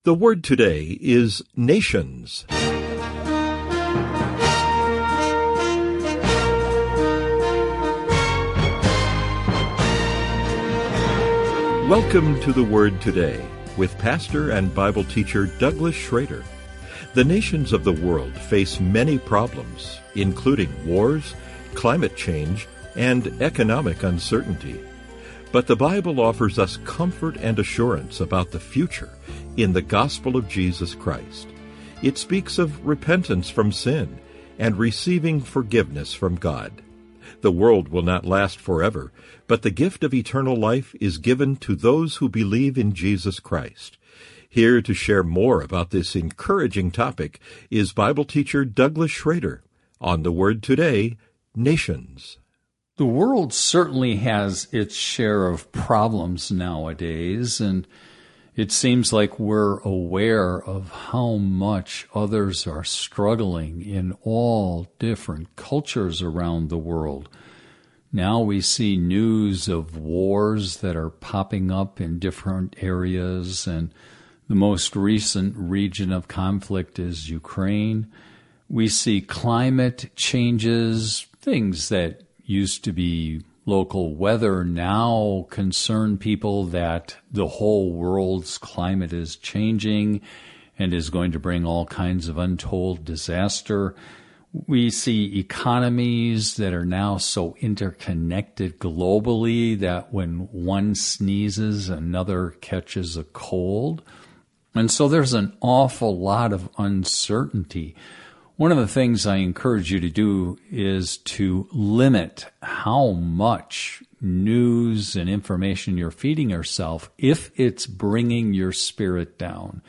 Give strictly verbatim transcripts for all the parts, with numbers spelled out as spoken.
The word today is nations. Welcome to the Word Today with pastor and Bible teacher Douglas Schrader. The nations of the world face many problems, including wars, climate change, and economic uncertainty. But the Bible offers us comfort and assurance about the future in the gospel of Jesus Christ. It speaks of repentance from sin and receiving forgiveness from God. The world will not last forever, but the gift of eternal life is given to those who believe in Jesus Christ. Here to share more about this encouraging topic is Bible teacher Douglas Schrader on the Word Today, Nations. The world certainly has its share of problems nowadays, and it seems like we're aware of how much others are struggling in all different cultures around the world. Now we see news of wars that are popping up in different areas, and the most recent region of conflict is Ukraine. We see climate changes, things that used to be local weather now concern people that the whole world's climate is changing and is going to bring all kinds of untold disaster. We see economies that are now so interconnected globally that when one sneezes, another catches a cold. And so there's an awful lot of uncertainty. One of the things I encourage you to do is to limit how much news and information you're feeding yourself if it's bringing your spirit down.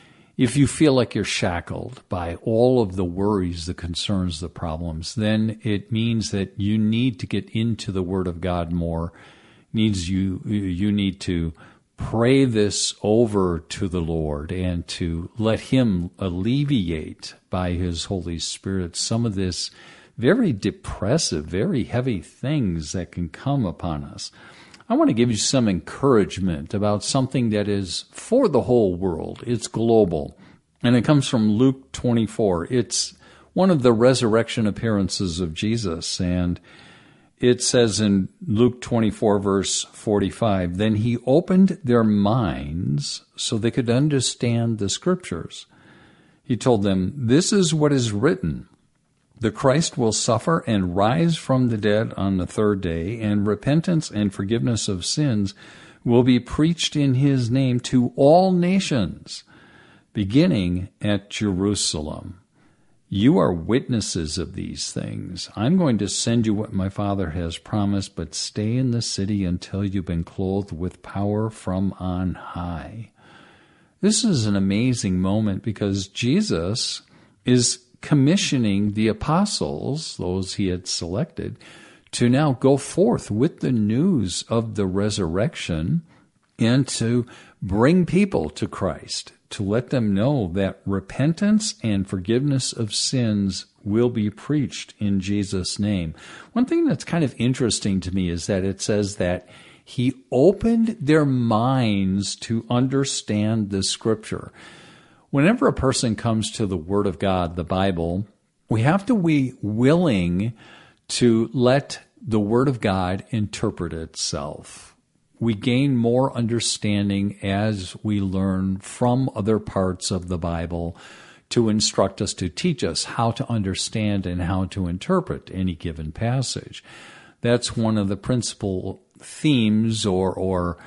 If you feel like you're shackled by all of the worries, the concerns, the problems, then it means that you need to get into the Word of God more. It means you you need to pray this over to the Lord and to let Him alleviate by His Holy Spirit some of this very depressive, very heavy things that can come upon us. I want to give you some encouragement about something that is for the whole world. It's global, and it comes from Luke twenty-four. It's one of the resurrection appearances of Jesus, and it says in Luke twenty-four, verse forty-five, "Then He opened their minds so they could understand the Scriptures. He told them, 'This is what is written. The Christ will suffer and rise from the dead on the third day, and repentance and forgiveness of sins will be preached in His name to all nations, beginning at Jerusalem. You are witnesses of these things. I'm going to send you what my Father has promised, but stay in the city until you've been clothed with power from on high.'" This is an amazing moment because Jesus is commissioning the apostles, those He had selected, to now go forth with the news of the resurrection and to bring people to Christ, to let them know that repentance and forgiveness of sins will be preached in Jesus' name. One thing that's kind of interesting to me is that it says that He opened their minds to understand the Scripture. Whenever a person comes to the Word of God, the Bible, we have to be willing to let the Word of God interpret itself. We gain more understanding as we learn from other parts of the Bible to instruct us, to teach us how to understand and how to interpret any given passage. That's one of the principal themes or, or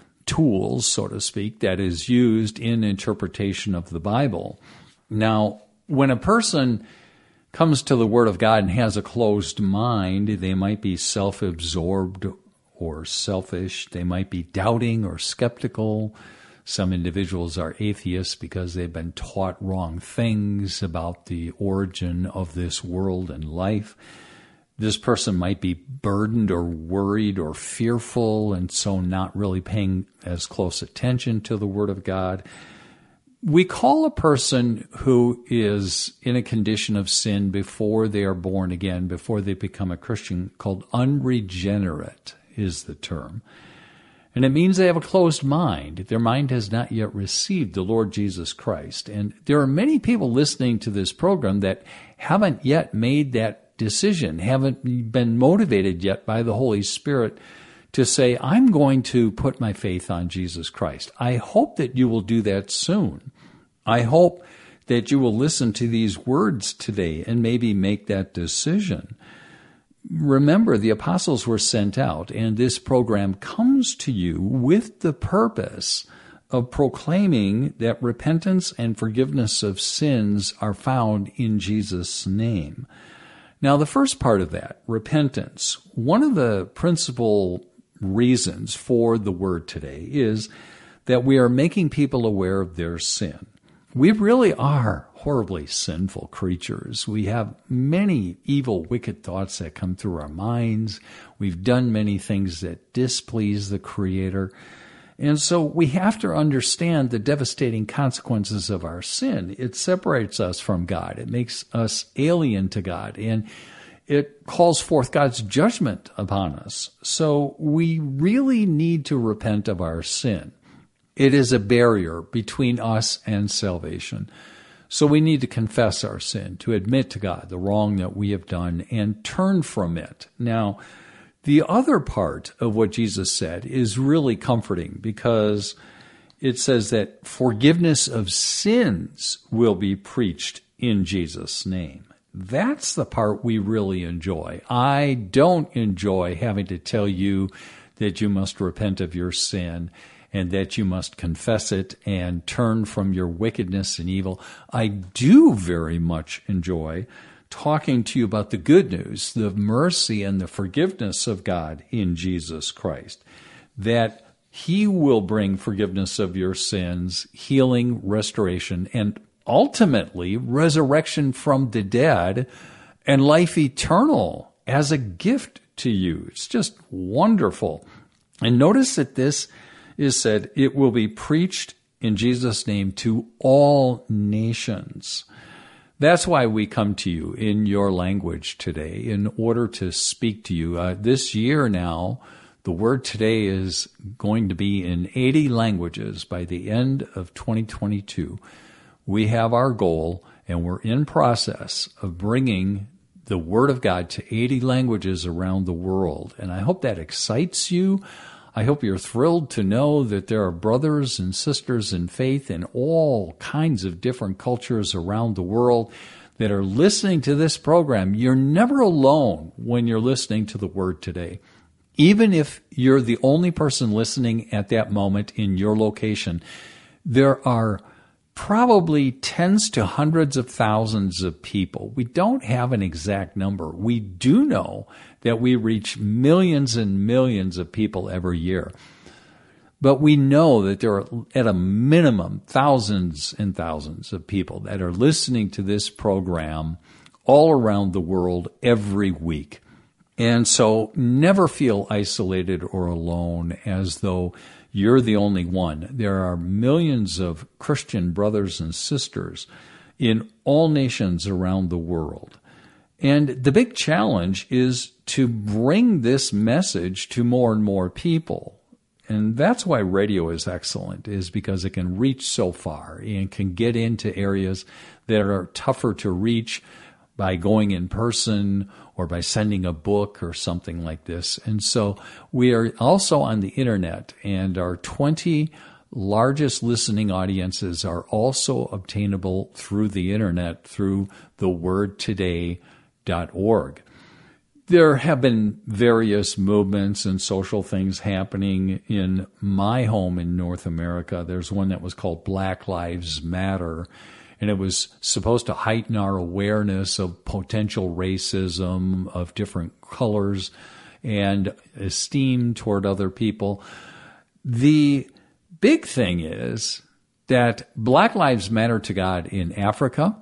tools, so to speak, that is used in interpretation of the Bible. Now, when a person comes to the Word of God and has a closed mind, they might be self-absorbed or selfish. They might be doubting or skeptical. Some individuals are atheists because they've been taught wrong things about the origin of this world and life. This person might be burdened or worried or fearful, and so not really paying as close attention to the Word of God. We call a person who is in a condition of sin before they are born again, before they become a Christian, called unregenerate is the term. And it means they have a closed mind. Their mind has not yet received the Lord Jesus Christ. And there are many people listening to this program that haven't yet made that decision, haven't been motivated yet by the Holy Spirit to say, I'm going to put my faith on Jesus Christ. I hope that you will do that soon. I hope that you will listen to these words today and maybe make that decision. Remember, the apostles were sent out, and this program comes to you with the purpose of proclaiming that repentance and forgiveness of sins are found in Jesus' name. Now, the first part of that, repentance, one of the principal reasons for the word today is that we are making people aware of their sin. We really are horribly sinful creatures. We have many evil, wicked thoughts that come through our minds. We've done many things that displease the Creator. And so we have to understand the devastating consequences of our sin. It separates us from God. It makes us alien to God. And it calls forth God's judgment upon us. So we really need to repent of our sin. It is a barrier between us and salvation. So we need to confess our sin, to admit to God the wrong that we have done and turn from it. Now, the other part of what Jesus said is really comforting because it says that forgiveness of sins will be preached in Jesus' name. That's the part we really enjoy. I don't enjoy having to tell you that you must repent of your sin and that you must confess it and turn from your wickedness and evil. I do very much enjoy talking to you about the good news, the mercy and the forgiveness of God in Jesus Christ, that He will bring forgiveness of your sins, healing, restoration, and ultimately resurrection from the dead and life eternal as a gift to you. It's just wonderful. And notice that this is said, it will be preached in Jesus' name to all nations. That's why we come to you in your language today in order to speak to you. Uh, this year now, the word today is going to be in eighty languages by the end of twenty twenty-two. We have our goal, and we're in process of bringing the Word of God to eighty languages around the world. And I hope that excites you. I hope you're thrilled to know that there are brothers and sisters in faith in all kinds of different cultures around the world that are listening to this program. You're never alone when you're listening to the Word today. Even if you're the only person listening at that moment in your location, there are probably tens to hundreds of thousands of people. We don't have an exact number. We do know that we reach millions and millions of people every year. But we know that there are, at a minimum, thousands and thousands of people that are listening to this program all around the world every week. And so never feel isolated or alone as though you're the only one. There are millions of Christian brothers and sisters in all nations around the world. And the big challenge is to bring this message to more and more people. And that's why radio is excellent, is because it can reach so far and can get into areas that are tougher to reach by going in person or by sending a book or something like this. And so we are also on the internet, and our twenty largest listening audiences are also obtainable through the internet through the word today dot org. There have been various movements and social things happening in my home in North America. There's one that was called Black Lives Matter, and it was supposed to heighten our awareness of potential racism of different colors and esteem toward other people. The big thing is that Black Lives Matter to God in Africa,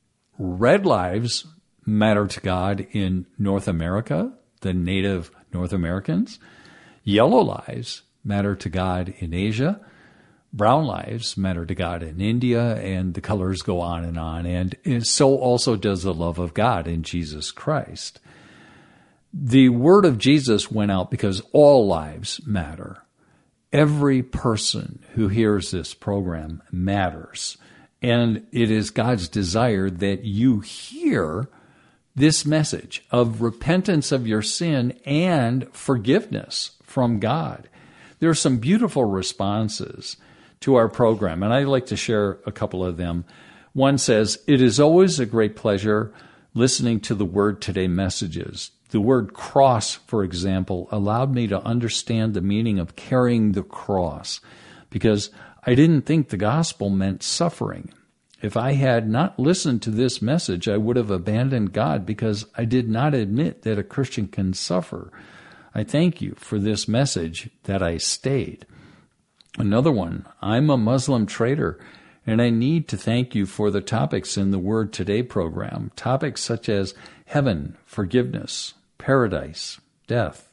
red lives matter to God in North America, the native North Americans, yellow lives matter to God in Asia, brown lives matter to God in India, and the colors go on and on. And so also does the love of God in Jesus Christ. The word of Jesus went out because all lives matter. Every person who hears this program matters. And it is God's desire that you hear this message of repentance of your sin and forgiveness from God. There are some beautiful responses to our program, and I'd like to share a couple of them. One says, "It is always a great pleasure listening to the Word Today messages. The word cross, for example, allowed me to understand the meaning of carrying the cross, because I didn't think the gospel meant suffering. If I had not listened to this message, I would have abandoned God because I did not admit that a Christian can suffer. I thank you for this message that I stayed." Another one, "I'm a Muslim trader, and I need to thank you for the topics in the Word Today program, topics such as heaven, forgiveness, paradise, death.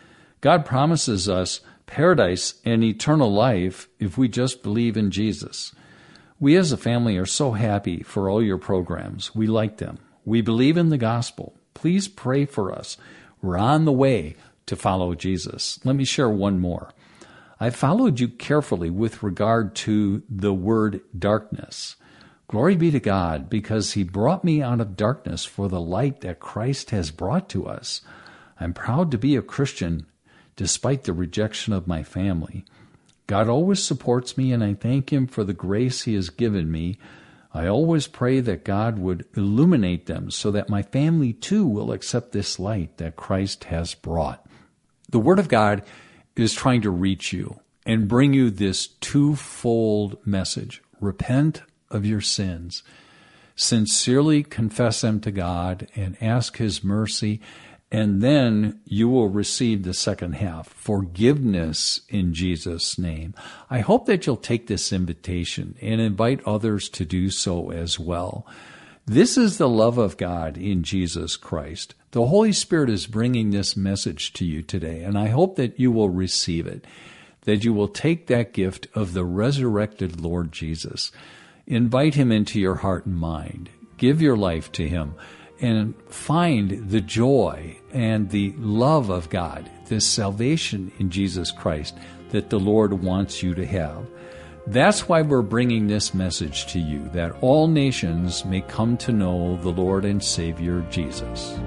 God promises us paradise and eternal life if we just believe in Jesus. We as a family are so happy for all your programs. We like them. We believe in the gospel. Please pray for us. We're on the way to follow Jesus." Let me share one more. "I followed you carefully with regard to the word darkness. Glory be to God, because he brought me out of darkness for the light that Christ has brought to us. I'm proud to be a Christian despite the rejection of my family. God always supports me, and I thank him for the grace he has given me. I always pray that God would illuminate them so that my family too will accept this light that Christ has brought." The Word of God is trying to reach you and bring you this twofold message. Repent of your sins, sincerely confess them to God and ask his mercy, and then you will receive the second half, forgiveness in Jesus' name. I hope that you'll take this invitation and invite others to do so as well. This is the love of God in Jesus Christ. The Holy Spirit is bringing this message to you today, and I hope that you will receive it, that you will take that gift of the resurrected Lord Jesus. Invite him into your heart and mind. Give your life to him and find the joy and the love of God, this salvation in Jesus Christ that the Lord wants you to have. That's why we're bringing this message to you, that all nations may come to know the Lord and Savior Jesus.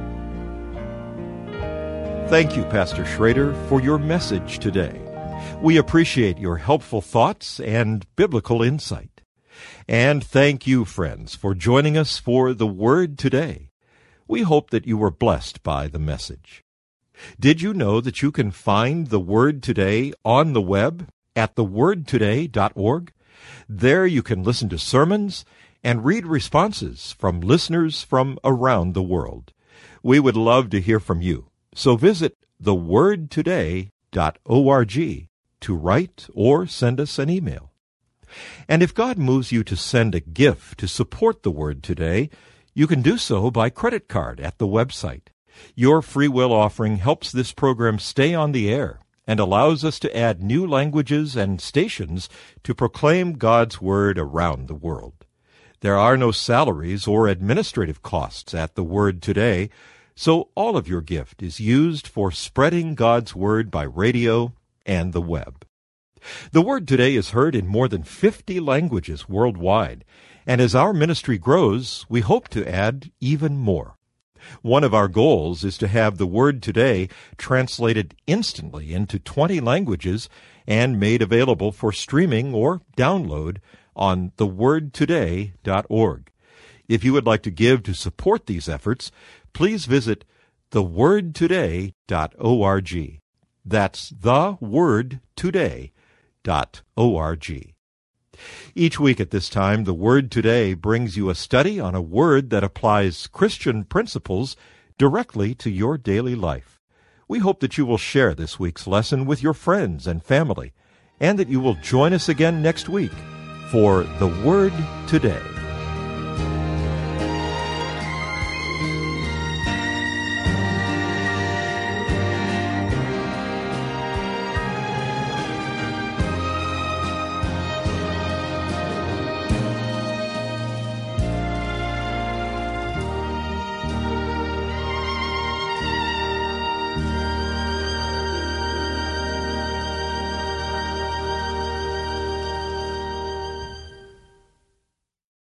Thank you, Pastor Schrader, for your message today. We appreciate your helpful thoughts and biblical insight. And thank you, friends, for joining us for the Word Today. We hope that you were blessed by the message. Did you know that you can find the Word Today on the web at the word today dot org? There you can listen to sermons and read responses from listeners from around the world. We would love to hear from you, so visit the word today dot org to write or send us an email. And if God moves you to send a gift to support the Word Today, you can do so by credit card at the website. Your free will offering helps this program stay on the air and allows us to add new languages and stations to proclaim God's Word around the world. There are no salaries or administrative costs at the Word Today, so all of your gift is used for spreading God's Word by radio and the web. The Word Today is heard in more than fifty languages worldwide, and as our ministry grows, we hope to add even more. One of our goals is to have the Word Today translated instantly into twenty languages and made available for streaming or download on the word today dot org. If you would like to give to support these efforts, please visit the word today dot org. That's the word today dot org. Each week at this time, the Word Today brings you a study on a word that applies Christian principles directly to your daily life. We hope that you will share this week's lesson with your friends and family, and that you will join us again next week for the Word Today.